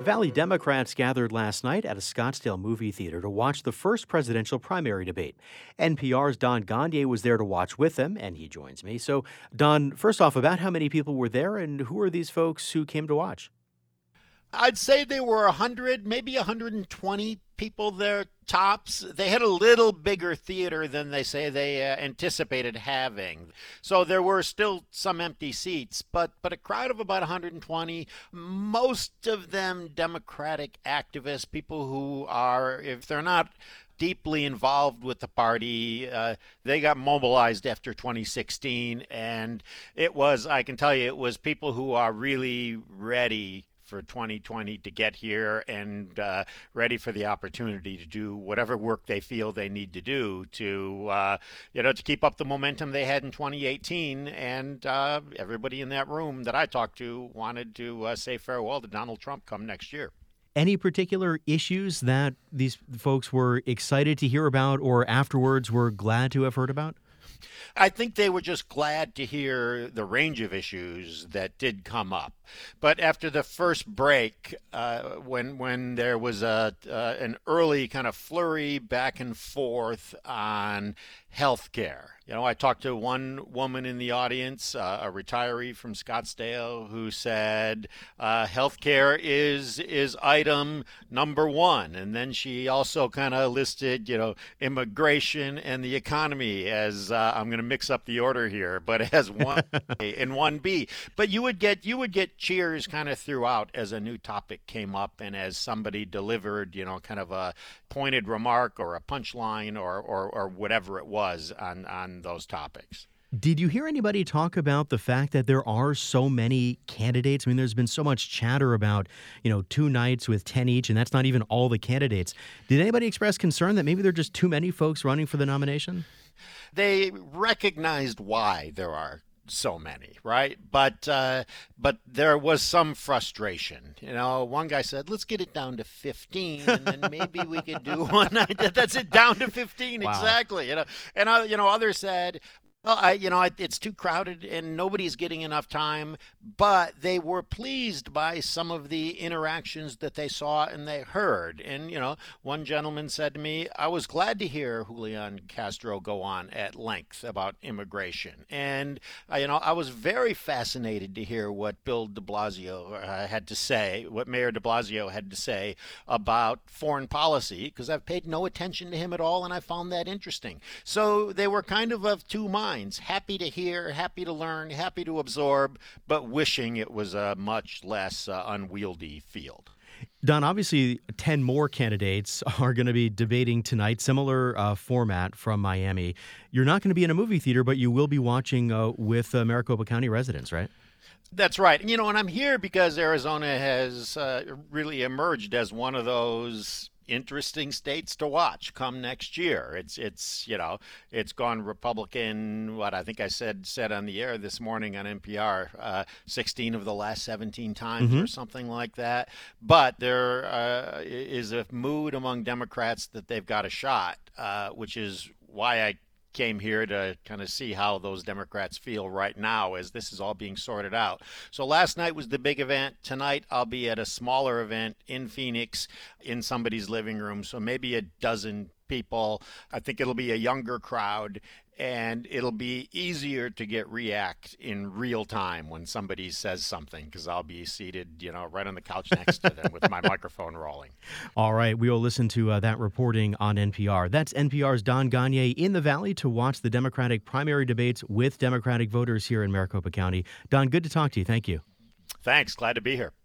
Valley Democrats gathered last night at a Scottsdale movie theater to watch the first presidential primary debate. NPR's Don Gagné was there to watch with them, and he joins me. So, Don, first off, about how many people were there, and who are these folks who came to watch? I'd say there were 100, maybe 120 people there tops. They had a little bigger theater than they say they anticipated having. So there were still some empty seats, but a crowd of about 120, most of them Democratic activists, people who are, if they're not deeply involved with the party. They got mobilized after 2016, and I can tell you, it was people who are really ready for 2020 to get here and ready for the opportunity to do whatever work they feel they need to do to keep up the momentum they had in 2018. And everybody in that room that I talked to wanted to say farewell to Donald Trump come next year. Any particular issues that these folks were excited to hear about or afterwards were glad to have heard about? I think they were just glad to hear the range of issues that did come up. But after the first break, when there was an early kind of flurry back and forth on health care, I talked to one woman in the audience, a retiree from Scottsdale, who said health care is item number one. And then she also kind of listed, immigration and the economy as I'm going to mix up the order here, but as one A and one B. But you would get cheers kind of throughout as a new topic came up and as somebody delivered, kind of a pointed remark or a punchline or whatever it was on those topics. Did you hear anybody talk about the fact that there are so many candidates? I mean, there's been so much chatter about, 2 nights with 10 each, and that's not even all the candidates. Did anybody express concern that maybe there are just too many folks running for the nomination? They recognized why there are so many, right? But there was some frustration. One guy said, "Let's get it down to 15, and then maybe we could do one night." That's it, down to 15, wow. Exactly. And others said, well, it's too crowded and nobody's getting enough time, but they were pleased by some of the interactions that they saw and they heard. And, one gentleman said to me, I was glad to hear Julian Castro go on at length about immigration. And, I was very fascinated to hear what Bill de Blasio had to say, what Mayor de Blasio had to say about foreign policy, because I've paid no attention to him at all, and I found that interesting. So they were kind of two minds. Happy to hear, happy to learn, happy to absorb, but wishing it was a much less unwieldy field. Don, obviously 10 more candidates are going to be debating tonight, similar format from Miami. You're not going to be in a movie theater, but you will be watching with Maricopa County residents, right? That's right. And I'm here because Arizona has really emerged as one of those interesting states to watch come next year. It's gone Republican, what I think I said on the air this morning on NPR, 16 of the last 17 times or something like that. But there is a mood among Democrats that they've got a shot, which is why I came here to kind of see how those Democrats feel right now as this is all being sorted out. So last night was the big event. Tonight I'll be at a smaller event in Phoenix in somebody's living room. So maybe a dozen people. I think it'll be a younger crowd, and it'll be easier to get react in real time when somebody says something, because I'll be seated, right on the couch next to them with my microphone rolling. All right. We will listen to that reporting on NPR. That's NPR's Don Gagné in the Valley to watch the Democratic primary debates with Democratic voters here in Maricopa County. Don, good to talk to you. Thank you. Thanks. Glad to be here.